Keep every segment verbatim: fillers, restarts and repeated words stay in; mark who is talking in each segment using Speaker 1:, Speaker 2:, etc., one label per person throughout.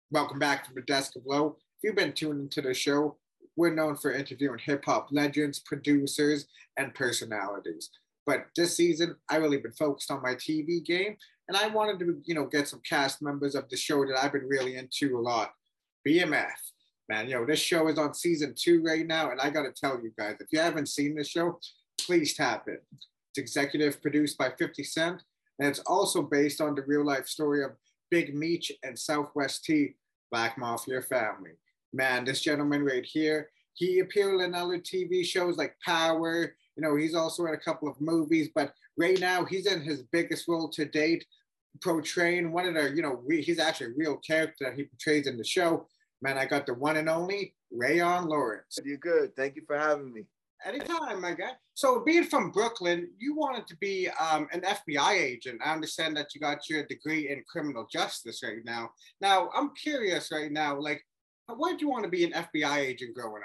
Speaker 1: Welcome back to the Desk of Low. If you've been tuned into the show, we're known for interviewing hip hop legends, producers, and personalities. But this season, I really been focused on my T V game, and I wanted to, you know, get some cast members of the show that I've been really into a lot. B M F, man, yo, this show is on season two right now, and I gotta tell you guys, if you haven't seen this show, please tap it. It's executive produced by fifty Cent, and it's also based on the real life story of Big Meech and Southwest T, Black Mafia family. Man, this gentleman right here, he appeared in other T V shows like Power. You know, he's also in a couple of movies, but right now he's in his biggest role to date, portraying one of the, you know, re- he's actually a real character that he portrays in the show. Man, I got the one and only Rayon Lawrence.
Speaker 2: You're good. Thank you for having me.
Speaker 1: Anytime, my guy. So, being from Brooklyn, you wanted to be um, an F B I agent. I understand that you got your degree in criminal justice right now. Now, I'm curious right now, like, why did you want to be an F B I agent growing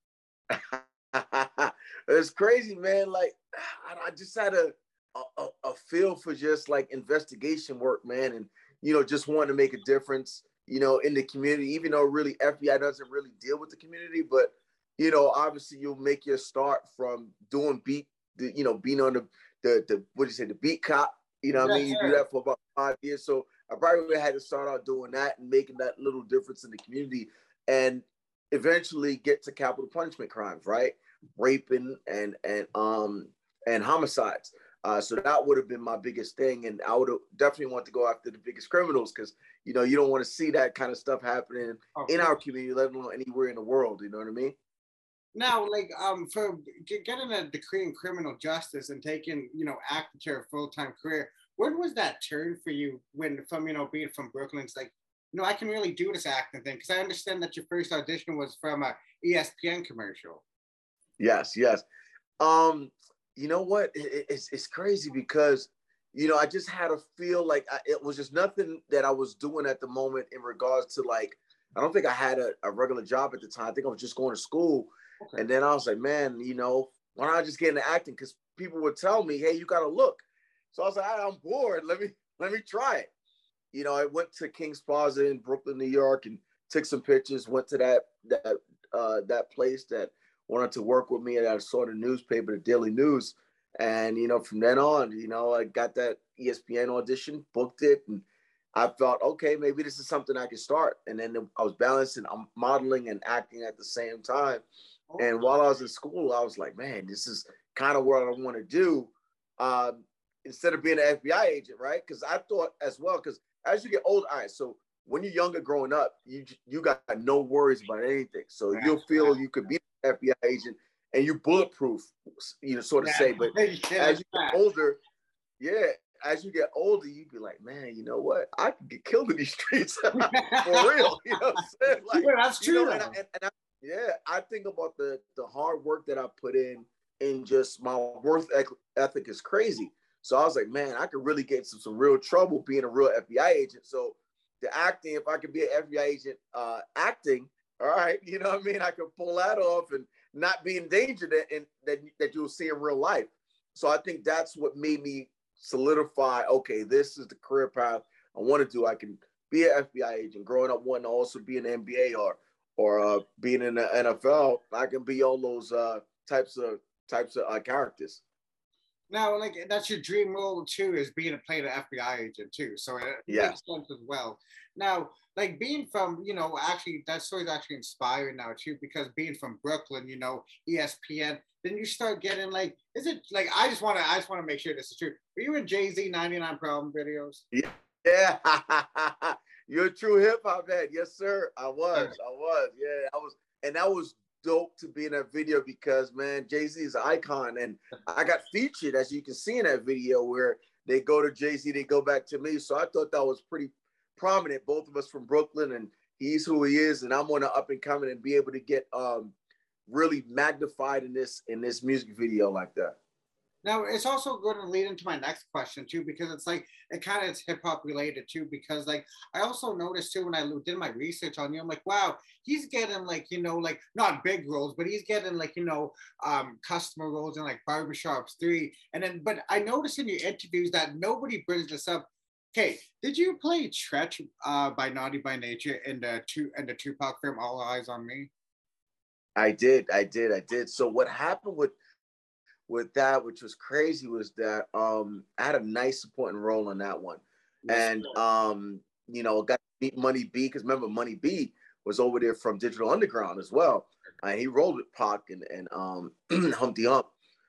Speaker 2: up? It's crazy, man. Like, I, I just had a, a a feel for just like investigation work, man, and you know, just wanting to make a difference, you know, in the community. Even though really F B I doesn't really deal with the community, but you know, obviously you'll make your start from doing beat, the, you know, being on the, the, the, what do you say, the beat cop, you know what I mean? You do that for about five years. So I probably had to start out doing that and making that little difference in the community and eventually get to capital punishment crimes, right? Raping and, and, um, and homicides. Uh, so that would have been my biggest thing. And I would have definitely want to go after the biggest criminals because, you know, you don't want to see that kind of stuff happening okay. in our community, let alone anywhere in the world. You know what I mean?
Speaker 1: Now, like, um, for getting a degree in criminal justice and taking, you know, acting to a full-time career, when was that turn for you when, from, you know, being from Brooklyn, it's like, you know, I can really do this acting thing? Because I understand that your first audition was from a E S P N commercial.
Speaker 2: Yes, yes. Um, you know what? It, it's, it's crazy because, you know, I just had a feel like I, it was just nothing that I was doing at the moment in regards to, like, I don't think I had a, a regular job at the time. I think I was just going to school. Okay. And then I was like, man, you know, why don't I just get into acting? Because people would tell me, hey, you got to look. So I was like, I'm bored. Let me let me try it. You know, I went to King's Plaza in Brooklyn, New York, and took some pictures. Went to that that uh, that place that wanted to work with me. And I saw the newspaper, the Daily News, and you know, from then on, you know, I got that E S P N audition, booked it, and I felt okay, maybe this is something I could start. And then I was balancing, I'm modeling and acting at the same time. And while I was in school, I was like, man, this is kind of what I want to do um, instead of being an F B I agent, right? Because I thought as well, because as you get older, all right, so when you're younger growing up, you you got no worries about anything. So yeah, you'll feel yeah. you could be an F B I agent and you bulletproof, you know, sort of yeah. say. But yeah, as you get older, yeah, as you get older, you'd be like, man, you know what? I could get killed in these streets for real. You know what I'm saying? Like,
Speaker 1: yeah, that's true.
Speaker 2: You know, and, I, and, and I, Yeah, I think about the the hard work that I put in in just my work ethic is crazy. So I was like, man, I could really get some, some real trouble being a real F B I agent. So the acting, if I could be an F B I agent uh, acting, all right, you know what I mean? I could pull that off and not be in danger that, and, that, that you'll see in real life. So I think that's what made me solidify, okay, this is the career path I want to do. I can be an F B I agent. Growing up, wanting to also be an N B A or or uh, being in the N F L, I can be all those uh, types of types of uh, characters.
Speaker 1: Now, like, that's your dream role too, is being a play the F B I agent too. So it yeah. makes sense as well. Now, like being from, you know, actually that story's actually inspiring now too, because being from Brooklyn, you know, E S P N, then you start getting like, is it like, I just want to, I just want to make sure this is true. Were you in Jay-Z ninety-nine Problem videos?
Speaker 2: Yeah. Yeah. You're a true hip hop head. Yes, sir. I was. I was. Yeah, I was. And that was dope to be in that video because, man, Jay-Z is an icon. And I got featured, as you can see in that video, where they go to Jay-Z, they go back to me. So I thought that was pretty prominent, both of us from Brooklyn, and he's who he is. And I'm on the up and coming and be able to get um, really magnified in this in this music video like that.
Speaker 1: Now, it's also going to lead into my next question, too, because it's like, it kind of is hip-hop related, too, because, like, I also noticed, too, when I did my research on you, I'm like, wow, he's getting, like, you know, like, not big roles, but he's getting, like, you know, um, customer roles in, like, Barbershops three. And then, but I noticed in your interviews that nobody brings this up. Okay, did you play Tretch uh, by Naughty by Nature in the two in the Tupac film All Eyes on Me?
Speaker 2: I did, I did, I did. So what happened with with that, which was crazy, was that um I had a nice supporting role on that one. Yes, and um, you know, got to meet Money B, because remember Money B was over there from Digital Underground as well. Uh, he rolled with Pac and, and um Humpty Hump.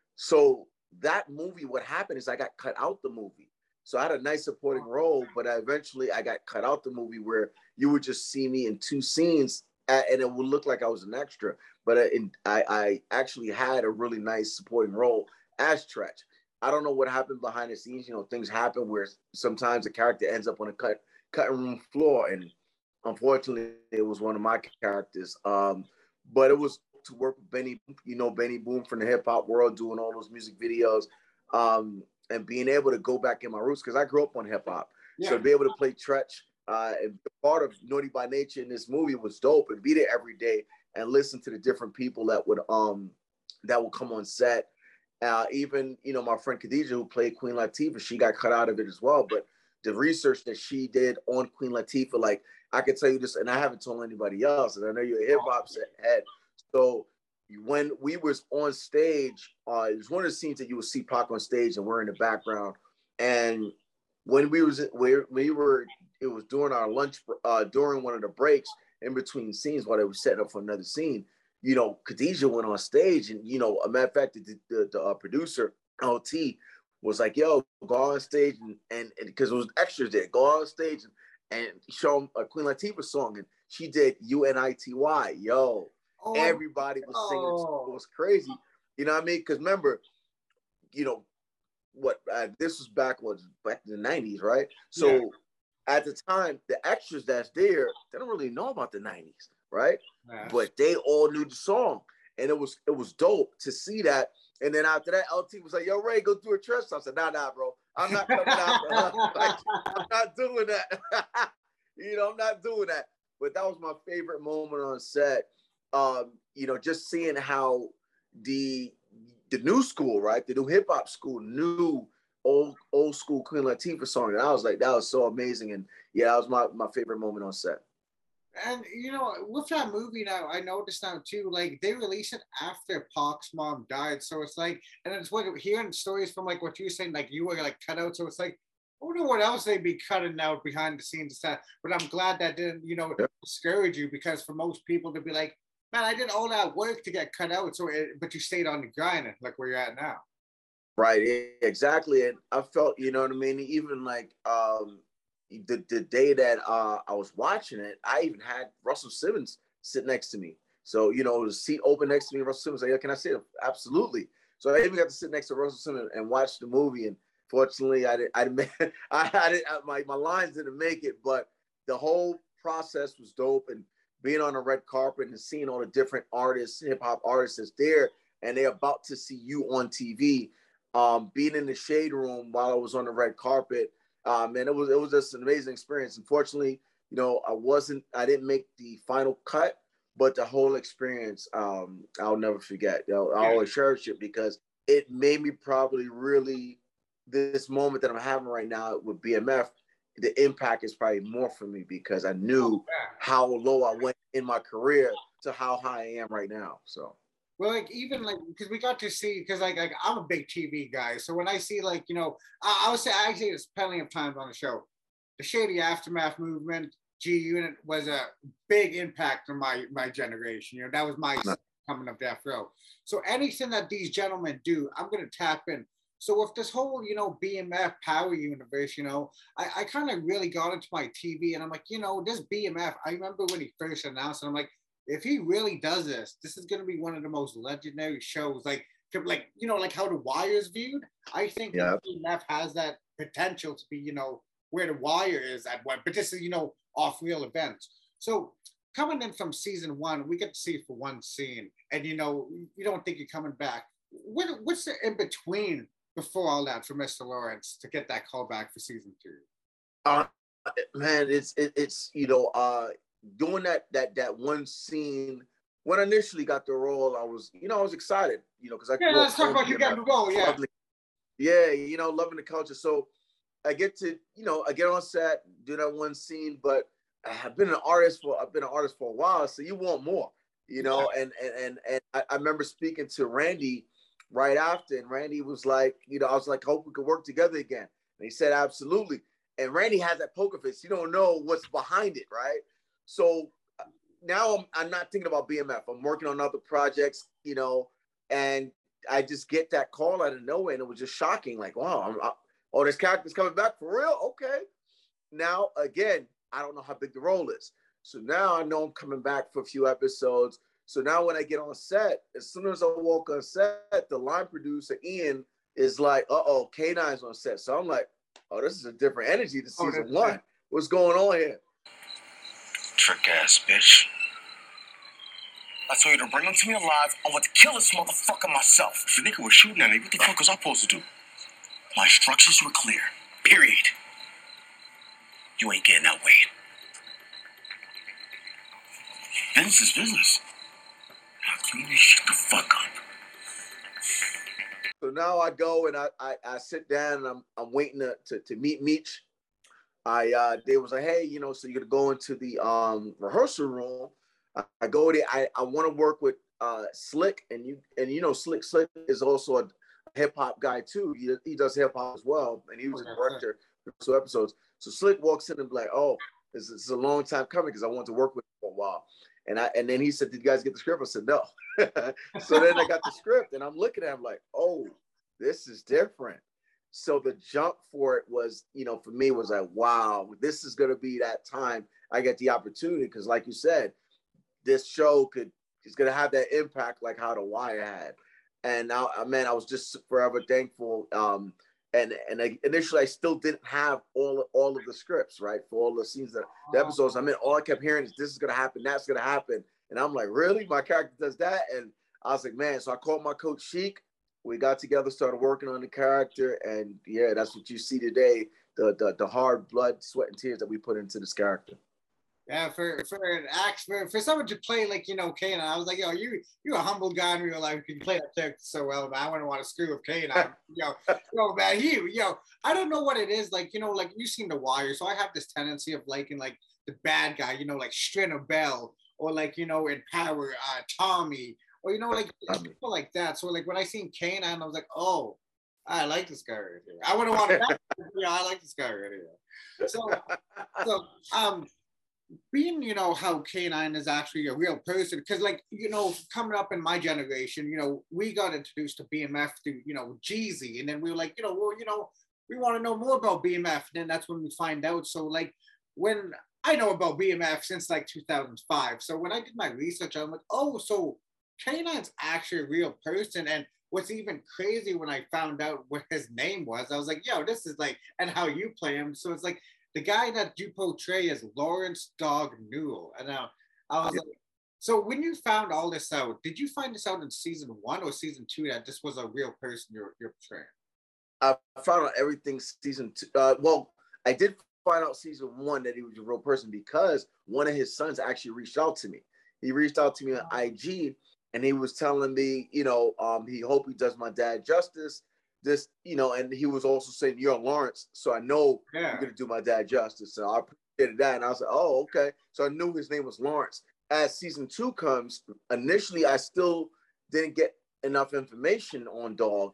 Speaker 2: So that movie, what happened is I got cut out the movie. So I had a nice supporting role, but I eventually I got cut out the movie where you would just see me in two scenes and it would look like I was an extra. But I, I, I actually had a really nice supporting role as Tretch. I don't know what happened behind the scenes. You know, things happen where sometimes the character ends up on a cut cutting room floor, and unfortunately, it was one of my characters. Um, but it was to work with Benny, you know, Benny Boom from the hip hop world, doing all those music videos. Um, and being able to go back in my roots, because I grew up on hip hop. Yeah. So to be able to play Tretch, uh, and part of Naughty by Nature in this movie was dope, and be there every day and listen to the different people that would um that would come on set. Uh, even, you know, my friend Khadija, who played Queen Latifah, she got cut out of it as well. But the research that she did on Queen Latifah, like, I can tell you this, and I haven't told anybody else, and I know you're a hip hop head. So when we was on stage, uh, it was one of the scenes that you would see Pac on stage and we're in the background. And when we was where we were, it was during our lunch, uh, during one of the breaks in between scenes while they were setting up for another scene. You know, Khadija went on stage, and, you know, a matter of fact, the, the, the uh, producer L T was like, "Yo, go on stage," and and because it was extras there, go on stage and, and show them a Queen Latifah song, and she did U N I T Y. Yo. Oh, everybody was singing. Oh. It was crazy. You know what I mean? Because remember, you know, what uh, this was back was back in the nineties, right? So yeah. At the time, the extras that's there, they don't really know about the nineties, right? Yeah. But they all knew the song, and it was it was dope to see that. And then after that, L T was like, "Yo, Ray, go do a Tretch." I said, "Nah, nah, bro, I'm not coming out. Like, I'm not doing that. You know, I'm not doing that." But that was my favorite moment on set. Um, you know, just seeing how the the new school, right, the new hip hop school knew old old school Queen Latifah song, and I was like, that was so amazing. And yeah, that was my my favorite moment on set.
Speaker 1: And you know, with that movie now, I noticed now too, like they released it after Pac's mom died, so it's like, and it's what hearing stories from like what you're saying, like you were like cut out, so it's like, I wonder what else they'd be cutting out behind the scenes and stuff. But I'm glad that didn't, you know, yeah. discourage you, because for most people to be like, man, I did all that work to get cut out, so it, but you stayed on the grind, like where you're at now.
Speaker 2: Right, exactly. And I felt, you know what I mean, even like um, the, the day that uh, I was watching it, I even had Russell Simmons sit next to me. So, you know, the seat open next to me, Russell Simmons, like, yeah, can I sit? Absolutely. So I even got to sit next to Russell Simmons and watch the movie. And fortunately, I didn't, I didn't, I, I didn't, my, my lines didn't make it, but the whole process was dope. And being on the red carpet and seeing all the different artists, hip hop artists that's there, and they're about to see you on T V. Um, being in the shade room while I was on the red carpet, um, and it was it was just an amazing experience. Unfortunately, you know, I wasn't, I didn't make the final cut, but the whole experience, um, I'll never forget. I'll, I'll always cherish it, because it made me probably really, this moment that I'm having right now with B M F, the impact is probably more for me, because I knew how low I went in my career to how high I am right now. So.
Speaker 1: Well, like even like because we got to see, because like, like I'm a big T V guy, so when I see like, you know, I, I would say I say this plenty of times on the show, the Shady Aftermath movement, G Unit was a big impact on my my generation. You know, that was my coming up death row. So anything that these gentlemen do, I'm gonna tap in. So with this whole, you know, B M F Power Universe, you know, I, I kind of really got into my T V, and I'm like, you know, this B M F, I remember when he first announced it, I'm like, if he really does this, this is going to be one of the most legendary shows. Like, like you know, like how The Wire's viewed. I think yeah. B M F has that potential to be, you know, where The Wire is at one. But this is, you know, off real events. So coming in from season one, we get to see for one scene, and you know, you don't think you're coming back. What, what's the in between before all that for Mister Lawrence to get that call back for season two?
Speaker 2: Uh, man, it's it, it's you know. Uh, doing that that that one scene, when I initially got the role, I was, you know, I was excited, you know, because I
Speaker 1: yeah, let's talk about you getting the role, yeah,
Speaker 2: loving, yeah, you know, loving the culture. So I get to, you know, I get on set, do that one scene, but I've been an artist for I've been an artist for a while, so you want more, you know. Yeah. And and and, and I, I remember speaking to Randy right after, and Randy was like, you know, I was like, hope we could work together again. And he said, absolutely. And Randy has that poker face. You don't know what's behind it, right? So now I'm, I'm not thinking about B M F. I'm working on other projects, you know, and I just get that call out of nowhere, and it was just shocking. Like, wow, I'm, I, oh, this character's coming back for real? Okay. Now, again, I don't know how big the role is. So now I know I'm coming back for a few episodes. So now when I get on set, as soon as I walk on set, the line producer, Ian, is like, uh-oh, K nine's on set. So I'm like, oh, this is a different energy to season oh, one. Right. What's going on here?
Speaker 3: Trick ass bitch. I told you to bring him to me alive. I want to kill this motherfucker myself. If the nigga was shooting at me, what the fuck was I supposed to do? My instructions were clear. Period. You ain't getting out, Wade. Business is business. Now clean this shit the fuck up.
Speaker 2: So now I go and I I, I sit down and I'm I'm waiting to to, to meet Meech. I uh they was like, hey, you know, so you're gonna go into the um rehearsal room. I, I go there. I, I want to work with uh Slick, and you and you know Slick Slick is also a hip hop guy too. He he does hip hop as well, and he was a director for two episodes. So Slick walks in and be like, oh, this, this is a long time coming because I want to work with him for a while. And I and then he said, did you guys get the script? I said, no. So then I got the script, and I'm looking at him like, oh, this is different. So the jump for it was, you know, for me was like, wow, this is going to be that time I get the opportunity. Because like you said, this show could is going to have that impact like how The Wire had. And now, man, I was just forever thankful. Um, and and I, initially, I still didn't have all, all of the scripts, right, for all the scenes, that, the episodes. I mean, all I kept hearing is this is going to happen, that's going to happen. And I'm like, really? My character does that? And I was like, man, so I called my coach, Sheik. We got together, started working on the character. And, yeah, that's what you see today, the the, the hard blood, sweat, and tears that we put into this character.
Speaker 1: Yeah, for for an act for, for someone to play like, you know, Kanan, I was like, yo, you you're a humble guy in real life. You can play that character so well, but I wouldn't want to screw with Kanan. yo, yo, man, he, yo, I don't know what it is. Like, you know, like you've seen The Wire, so I have this tendency of liking like the bad guy, you know, like Stringer Bell, or like, you know, in Power, uh, Tommy, or you know, like people like that. So like when I seen Kanan, I was like, oh, I like this guy right here. I wouldn't want to, you know, I like this guy right here. So, so um. being, you know, how K nine is actually a real person, because, like, you know, coming up in my generation, you know, we got introduced to B M F through, you know, Jeezy, and then we were like, you know, well, you know, we want to know more about B M F, and then that's when we find out. So, like, when I know about B M F since, like, two thousand five, so when I did my research, I'm like, oh, so K nine's actually a real person, and what's even crazy when I found out what his name was, I was like, yo, this is, like, and how you play him, so it's like, the guy that you portray is Lawrence Dog Newell. And now I was like, so when you found all this out, did you find this out in season one or season two that this was a real person you're, you're portraying?
Speaker 2: I found out everything season two. Uh, well, I did find out season one that he was a real person because one of his sons actually reached out to me. He reached out to me on I G, and he was telling me, you know, um, he hope he does my dad justice. This, you know, and he was also saying, you're Lawrence, so I know yeah. you're going to do my dad justice. So I appreciated that. And I was like, oh, okay. So I knew his name was Lawrence. As season two comes, initially, I still didn't get enough information on Dog.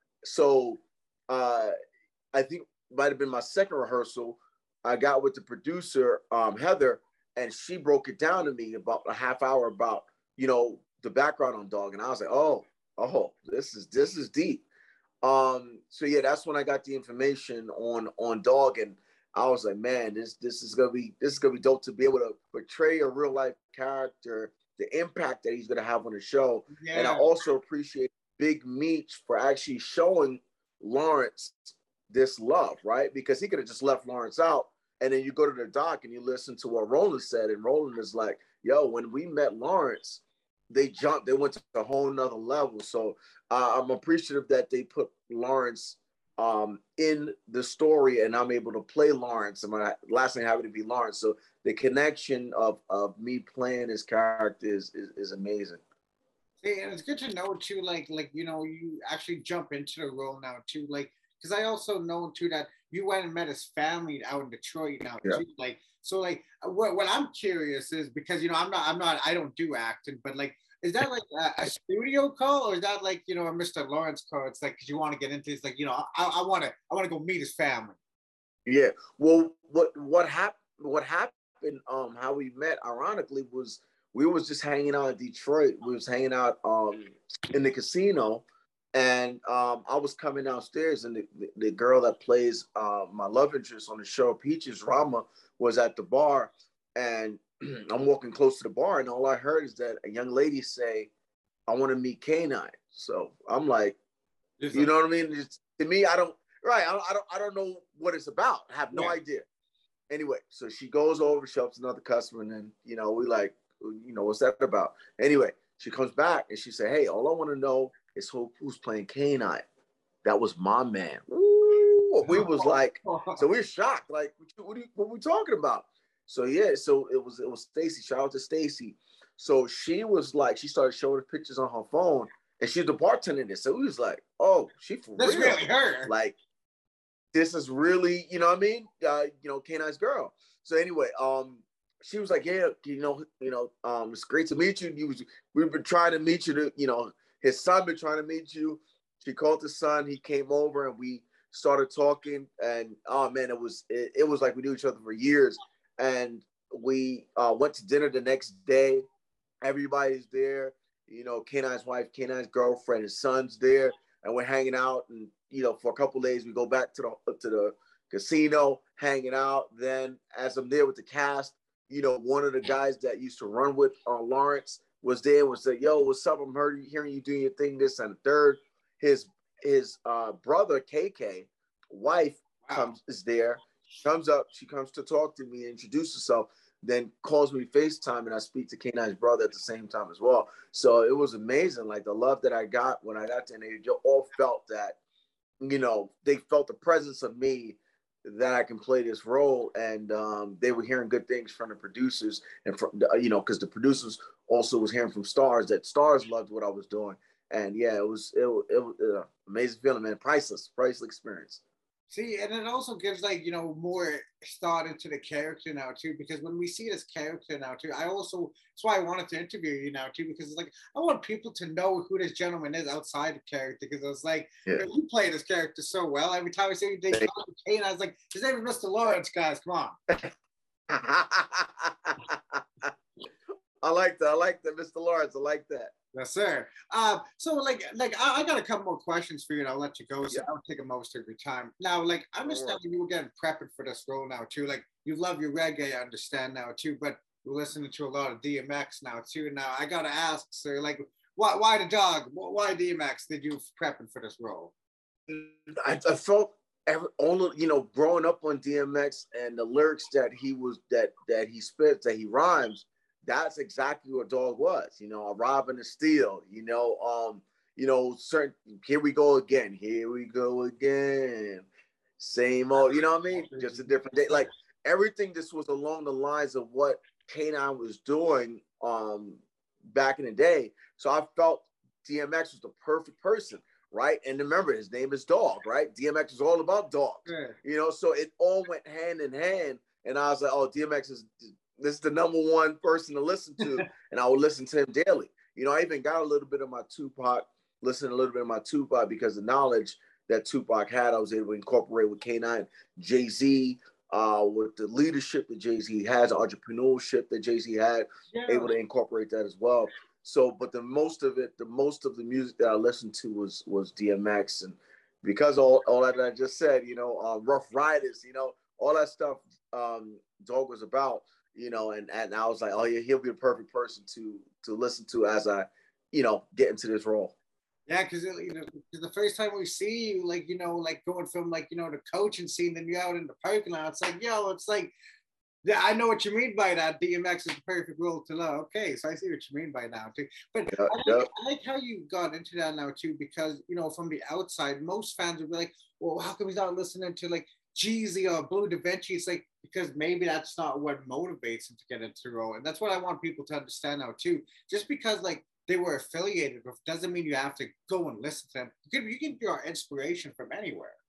Speaker 2: So uh, I think it might have been my second rehearsal. I got with the producer, um, Heather, and she broke it down to me about a half hour about, you know, the background on Dog. And I was like, oh, oh, this is this is deep. Um, so yeah, that's when I got the information on on Dog, and I was like, man, this this is gonna be this is gonna be dope to be able to portray a real life character, the impact that he's gonna have on the show. Yeah. And I also appreciate Big Meech for actually showing Lawrence this love, right? Because he could have just left Lawrence out, and then you go to the doc and you listen to what Roland said, and Roland is like, yo, when we met Lawrence, they jumped, they went to a whole nother level. So uh, I'm appreciative that they put Lawrence um, in the story, and I'm able to play Lawrence. And my last name happened to be Lawrence. So the connection of, of me playing his character is, is, is amazing.
Speaker 1: Hey, and it's good to know too, like, like, you know, you actually jump into the role now too, like, because I also know too that, you went and met his family out in Detroit now
Speaker 2: Yeah.
Speaker 1: too. Like, so like what, what I'm curious is because you know I'm not I'm not I don't do acting, but like is that like a, a studio call or is that like you know a Mister Lawrence call? It's like because you want to get into it's like you know I I want to I want to go meet his family.
Speaker 2: Yeah. Well, what what happened? What happened? Um, how we met, ironically, was we was just hanging out in Detroit. We was hanging out um in the casino, and um I was coming downstairs, and the, the, the girl that plays uh, my love interest on the show, Peaches Rama, was at the bar, and I'm walking close to the bar, and all I heard is that a young lady say, "I want to meet K nine." So I'm like,
Speaker 1: It's
Speaker 2: you
Speaker 1: like,
Speaker 2: know what I mean? It's, to me, I don't. Right, I don't, I don't, I don't know what it's about. I have no
Speaker 1: Yeah.
Speaker 2: idea. Anyway, so she goes over, she helps another customer, and then you know we like, you know, what's that about? Anyway, she comes back and she said, "Hey, all I want to know is who who's playing K nine." That was my man. Ooh, we was like, so we were shocked. Like, what, are you, what are we talking about? So yeah, so it was it was Stacy. Shout out to Stacy. So she was like, she started showing the pictures on her phone, and she's the bartender there. So we was like, oh, she for
Speaker 1: that's
Speaker 2: real.
Speaker 1: really her.
Speaker 2: Like, this is really, you know what I mean? Uh, you know, K nine's girl. So anyway, um, she was like, yeah, you know, you know, um, it's great to meet you. You was, we've been trying to meet you. To, you know, his son been trying to meet you. She called his son. He came over and we started talking. And oh man, it was it, it was like we knew each other for years. And we uh, went to dinner the next day. Everybody's there. You know, K nine's wife, K nine's girlfriend, his son's there, and we're hanging out. And you know, for a couple of days, we go back to the to the casino, hanging out. Then, as I'm there with the cast, you know, one of the guys that used to run with uh, Lawrence was there and was like, "Yo, what's up? I'm heard, hearing you doing your thing, this and the third." His his uh, brother, K K, wife,
Speaker 1: Wow.
Speaker 2: comes is there. She comes up. She comes to talk to me, introduce herself. Then calls me FaceTime, and I speak to K nine's brother at the same time as well. So it was amazing, like the love that I got when I got to, and they all felt that, you know, they felt the presence of me, that I can play this role, and um, they were hearing good things from the producers, and from the, you know, because the producers also was hearing from stars that stars loved what I was doing, and yeah, it was it, it was an amazing feeling, man, priceless, priceless experience.
Speaker 1: See, and it also gives like you know more thought into the character now too, because when we see this character now too, I also that's why I wanted to interview you now too, because it's like I want people to know who this gentleman is outside the character, because it's like
Speaker 2: Yeah.
Speaker 1: you, know, you play this character so well. Every time I see you, they call him Kane, I was like, his name is Mister Lawrence, guys, come on.
Speaker 2: I like that. I like that, Mister Lawrence. I like that.
Speaker 1: Yes, sir. Uh, so like, like I, I got a couple more questions for you, and I'll let you go. So
Speaker 2: Yeah.
Speaker 1: I'll take most of your time. Now, like, I understand when you were getting prepping for this role now too. Like, you love your reggae, I understand now too, but you're listening to a lot of D M X now too. Now, I gotta ask, sir, like, why, why the dog? Why D M X? Did you prepping for this role?
Speaker 2: I, I felt every, only, you know, growing up on D M X and the lyrics that he was that that he spits, that he rhymes. That's exactly what Dog was, you know, a rob and a steal, you know, um, you know, certain, here we go again, here we go again, same old, you know what I mean? Just a different day. Like everything just was along the lines of what K nine was doing um, back in the day. So I felt D M X was the perfect person, right? And remember, his name is Dog, right? D M X is all about dogs,
Speaker 1: Yeah.
Speaker 2: you know, so it all went hand in hand. And I was like, oh, D M X is, this is the number one person to listen to, and I would listen to him daily. You know, I even got a little bit of my Tupac, listened a little bit of my Tupac because the knowledge that Tupac had, I was able to incorporate with K nine, Jay-Z, uh, with the leadership that Jay-Z has, entrepreneurship that Jay-Z had,
Speaker 1: Yeah.
Speaker 2: able to incorporate that as well. So, but the most of it, the most of the music that I listened to was was D M X, and because all, all that I just said, you know, uh, Rough Riders, you know, all that stuff, um, Dog was about. You know, and, and I was like, oh yeah, he'll be a perfect person to to listen to as I, you know, get into this role.
Speaker 1: Yeah, because you know, the first time we see you, like you know, like going from like you know the coaching scene, then you out in the parking lot. It's like, yo, it's like, yeah, I know what you mean by that. D M X is the perfect role to love. Okay, so I see what you mean by now too. But
Speaker 2: Yeah,
Speaker 1: I,
Speaker 2: yeah.
Speaker 1: like, I like how you got into that now too, because you know, from the outside, most fans would be like, well, how come he's not listening to like Jeezy or Blue Da Vinci? It's like because maybe that's not what motivates him to get into the role, and that's what I want people to understand now too. Just because like they were affiliated with doesn't mean you have to go and listen to them. You can, you can draw inspiration from anywhere.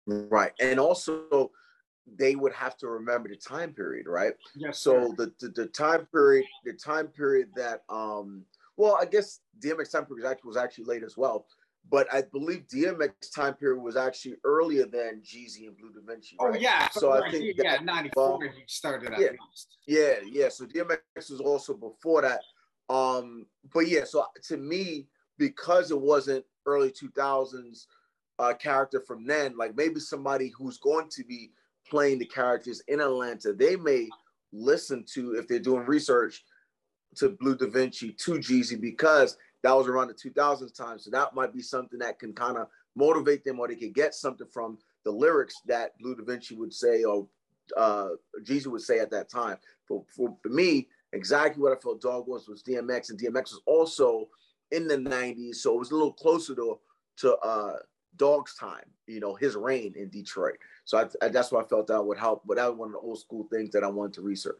Speaker 2: Right. And also they would have to remember the time period, right?
Speaker 1: Yes.
Speaker 2: So
Speaker 1: Sir.
Speaker 2: the, the the time period, the time period that um well, I guess D M X time period was actually, was actually late as well. But I believe D M X time period was actually earlier than Jeezy and Blue Da Vinci,
Speaker 1: Oh
Speaker 2: right?
Speaker 1: yeah,
Speaker 2: So
Speaker 1: right.
Speaker 2: I think
Speaker 1: yeah,
Speaker 2: that,
Speaker 1: ninety-four
Speaker 2: well,
Speaker 1: he started at
Speaker 2: yeah,
Speaker 1: least.
Speaker 2: yeah, yeah. So D M X was also before that. Um, but yeah, so to me, because it wasn't early two thousands uh, character from then, like maybe somebody who's going to be playing the characters in Atlanta, they may listen to, if they're doing research, to Blue Da Vinci, to Jeezy, because that was around the two thousands time. So that might be something that can kind of motivate them, or they could get something from the lyrics that Blue Da Vinci would say, or uh, Jeezy would say at that time. For, for, for me, exactly what I felt Dog was was D M X, and D M X was also in the nineties, so it was a little closer to to uh, Dog's time, you know, his reign in Detroit. So I, I, that's why I felt that would help. But that was one of the old school things that I wanted to research.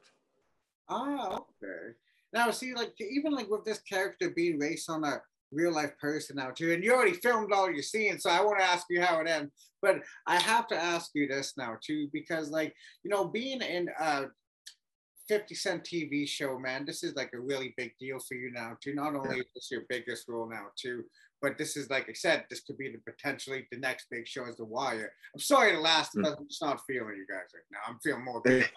Speaker 1: Ah, okay. Now, see, like even like with this character being based on a real life person now too, and you already filmed all your scenes, so I want to ask you how it ends. But I have to ask you this now too, because like you know, being in a fifty Cent T V show, man, this is like a really big deal for you now too. Not only is this your biggest role now too, but this is like I said, this could be the potentially the next big show as The Wire. I'm sorry to last, but I'm just not feeling you guys right now. I'm feeling more big.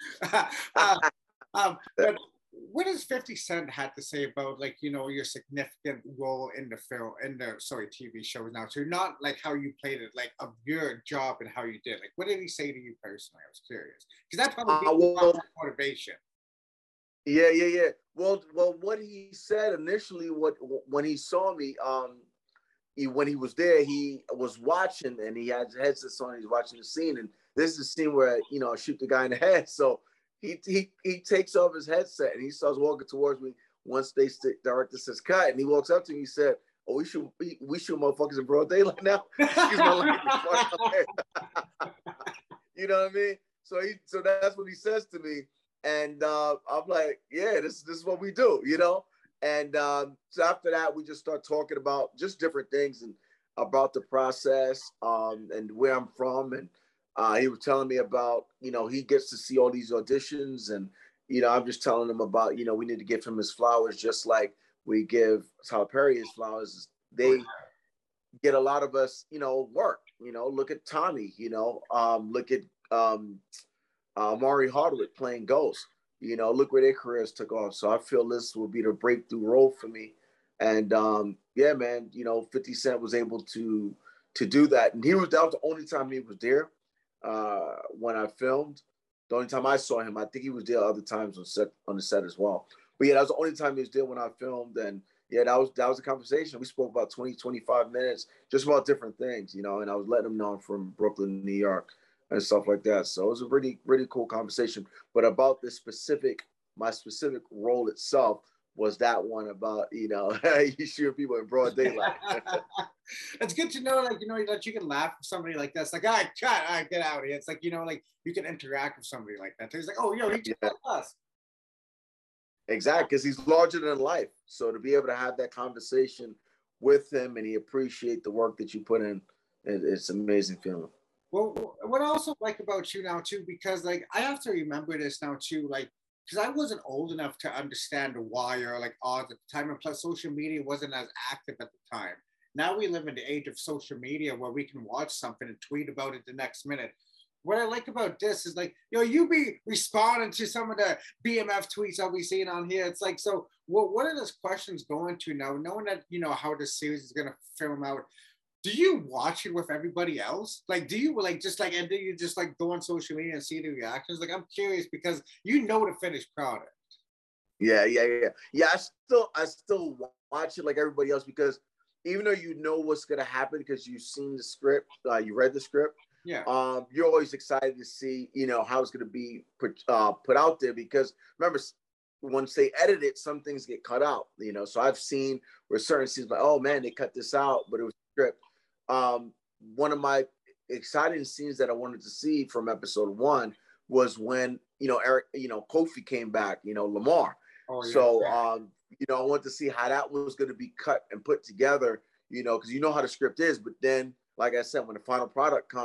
Speaker 1: uh, um, but what does fifty Cent had to say about like you know your significant role in the film in the sorry T V shows now too? Not like how you played it, like of your job and how you did. Like what did he say to you personally? I was curious because that probably
Speaker 2: Uh,
Speaker 1: gave you a lot
Speaker 2: well,
Speaker 1: more motivation.
Speaker 2: yeah, yeah, yeah. Well, well, what he said initially, what when he saw me, um, he, when he was there, he was watching and he had headsets on. He's watching the scene, and this is the scene where you know I shoot the guy in the head. So he he he takes off his headset and he starts walking towards me. Once they st- director says cut, and he walks up to me, he said, "Oh, we shoot we, we shoot motherfuckers in broad daylight now." Excuse my language. You know what I mean? So he so that's what he says to me, and uh, I'm like, yeah, this this is what we do, you know. And um, so after that, we just start talking about just different things and about the process um, and where I'm from. And uh, he was telling me about, you know, he gets to see all these auditions. And, you know, I'm just telling him about, you know, we need to give him his flowers just like we give Tyler Perry his flowers. They get a lot of us, you know, work. You know, look at Tommy, you know, um, look at um, uh, Maury Hardwick playing Ghost. You know, look where their careers took off. So I feel this will be the breakthrough role for me. And um, yeah, man, you know, fifty Cent was able to to do that. And he was that was the only time he was there uh, when I filmed. The only time I saw him, I think he was there other times on set on the set as well. But yeah, that was the only time he was there when I filmed. And yeah, that was that was a conversation. We spoke about twenty, twenty-five minutes, just about different things, you know, and I was letting him know I'm from Brooklyn, New York, and stuff like that. So it was a really, really cool conversation. But about this specific, my specific role itself was that one about, you know, you shoot people in broad daylight.
Speaker 1: It's good to know, like, you know, that you can laugh with somebody like that. It's like, all right, cut, all right, get out of here. It's like, you know, like you can interact with somebody like that. It's like, oh, yo, he just
Speaker 2: Yeah.
Speaker 1: like us.
Speaker 2: Exactly, because he's larger than life. So to be able to have that conversation with him and he appreciate the work that you put in, it, it's an amazing feeling.
Speaker 1: Well, what I also like about you now too, because like I have to remember this now too, like because I wasn't old enough to understand the wire, like odds at the time, and plus social media wasn't as active at the time. Now we live in the age of social media where we can watch something and tweet about it the next minute. What I like about this is like, you know, you be responding to some of the B M F tweets I'll be seeing on here. It's like, so what, what are those questions going to now, knowing that, you know, how this series is going to film out? Do you watch it with everybody else? Like, do you like just like, and do you just like go on social media and see the reactions? Like, I'm curious because you know the finished product.
Speaker 2: Yeah, yeah, yeah, yeah. I still, I still watch it like everybody else because even though you know what's gonna happen because you've seen the script, uh, you read the script.
Speaker 1: Yeah.
Speaker 2: Um, you're always excited to see, you know, how it's gonna be put, uh, put out there because remember, once they edit it, some things get cut out. You know, so I've seen where certain scenes like, oh man, they cut this out, but it was script. Um, one of my exciting scenes that I wanted to see from episode one was when, you know, Eric, you know, Kofi came back, you know, Lamar. Oh, yeah. So, um, you know, I want to see how that was going to be cut and put together, you know, because you know how the script is. But then, like I said, when the final product comes,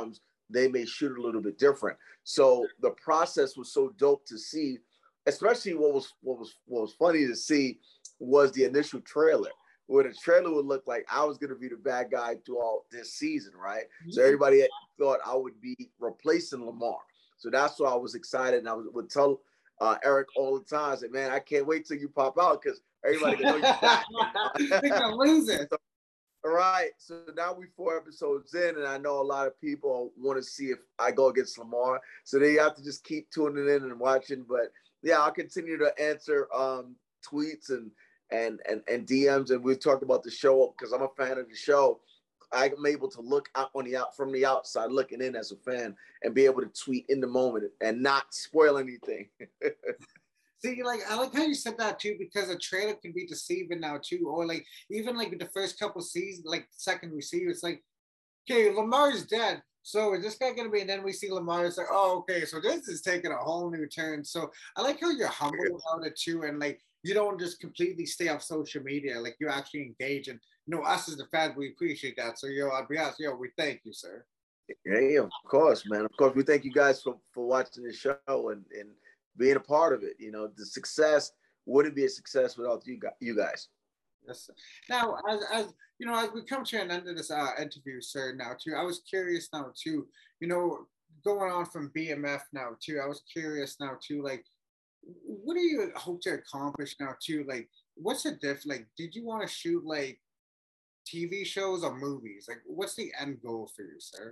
Speaker 2: they may shoot a little bit different. So the process was so dope to see, especially what was what was what was funny to see was the initial trailer, where the trailer would look like I was going to be the bad guy throughout this season, right? Mm-hmm. So everybody thought I would be replacing Lamar. So that's why I was excited, and I was, would tell uh, Eric all the time, I said, man, I can't wait till you pop out because everybody can know you're back.
Speaker 1: They're going to lose it.
Speaker 2: So, all right, so now we four episodes in, and I know a lot of people want to see if I go against Lamar. So they have to just keep tuning in and watching. But yeah, I'll continue to answer um, tweets and, and and and D Ms, and we've talked about the show because I'm a fan of the show. I'm able to look out on the out from the outside, looking in as a fan, and be able to tweet in the moment and not spoil anything.
Speaker 1: See, like, I like how you said that too, because a trailer can be deceiving now too, or like even like with the first couple seasons, like second we see, it's like, okay, Lamar's dead, so is this guy gonna be? And then we see Lamar, it's like, oh, okay, so this is taking a whole new turn. So I like how you're humble about it too, and like you don't just completely stay off social media, like you actually engage, and you know, us as the fans, we appreciate that. So yo, I'll be honest, yo, we thank you, sir.
Speaker 2: Yeah, of course, man. Of course, we thank you guys for for watching the show and and. being a part of it. You know, the success wouldn't be a success without you guys. You guys.
Speaker 1: Yes. Sir. Now, as, as you know, as we come to an end of this uh, interview, sir, now too, I was curious now too, you know, going on from B M F now too, I was curious now too, like, what do you hope to accomplish now too? Like, what's the diff? Like, did you want to shoot like T V shows or movies? Like, what's the end goal for you, sir?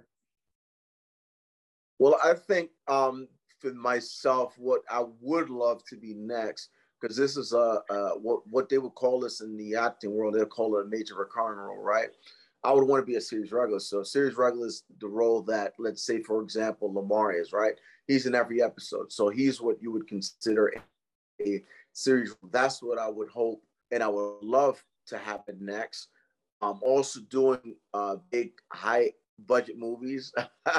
Speaker 2: Well, I think um, for myself, what I would love to be next, because this is a, a what what they would call this in the acting world, they'll call it a major recurring role, right? I would want to be a series regular. So, series regular is the role that, let's say, for example, Lamar is, right? He's in every episode, so he's what you would consider a series. That's what I would hope, and I would love to happen next. I'm also doing uh, big high budget movies,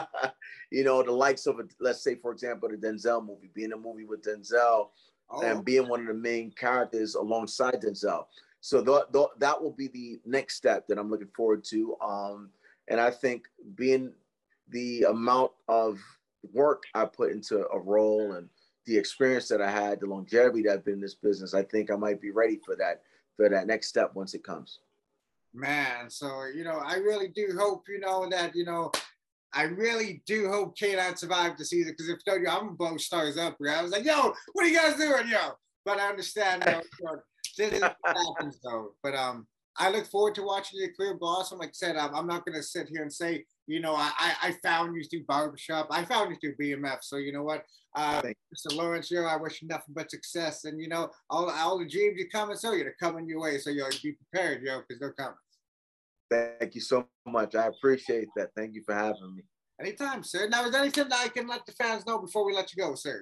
Speaker 2: you know, the likes of, a, let's say, for example, the Denzel movie, being a movie with Denzel oh. and being one of the main characters alongside Denzel. So th- th- that will be the next step that I'm looking forward to. Um, and I think being the amount of work I put into a role and the experience that I had, the longevity that I've been in this business, I think I might be ready for that, for that next step once it comes.
Speaker 1: Man, so, you know, I really do hope, you know, that, you know, I really do hope K nine survived the season, because if you know, I'm blow stars up. Right? I was like, yo, what are you guys doing, yo? But I understand, you know, you know, this is what happens, though. But um, I look forward to watching your career blossom. Like I said, I'm, I'm not going to sit here and say, you know, I, I found you through Barbershop. I found you through B M F. So, you know what? Uh, Mister Lawrence, yo, I wish you nothing but success. And, you know, all, all the dreams you're coming, so you're coming your way. So, yo, be prepared, yo, because they're coming.
Speaker 2: Thank you so much. I appreciate that. Thank you for having me.
Speaker 1: Anytime, sir. Now, is there anything that I can let the fans know before we let you go, sir?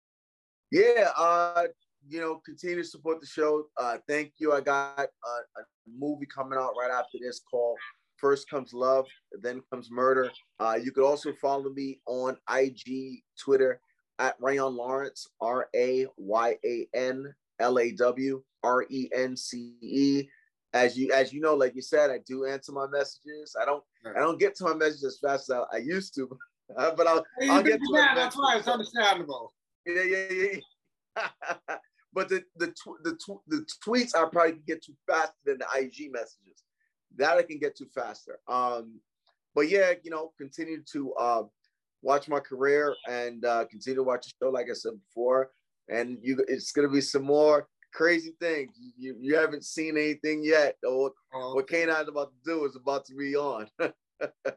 Speaker 2: Yeah, uh, you know, continue to support the show. Uh, thank you. I got a, a movie coming out right after this called First Comes Love, Then Comes Murder. Uh, you could also follow me on I G, Twitter, at Rayon Lawrence, R A Y A N L A W R E N C E. As you as you know, like you said, I do answer my messages. I don't right. I don't get to my messages as fast as I, I used to, but I'll,
Speaker 1: hey,
Speaker 2: I'll get to
Speaker 1: it. That's why it's understandable.
Speaker 2: Yeah, yeah, yeah. But the the tw- the tw- the tweets I probably can get to faster than the I G messages. That I can get to faster. Um, but yeah, you know, continue to uh, watch my career and uh, continue to watch the show, like I said before. And you, it's gonna be some more crazy things. You you haven't seen anything yet. Or what, what K nine's about to do is about to be on.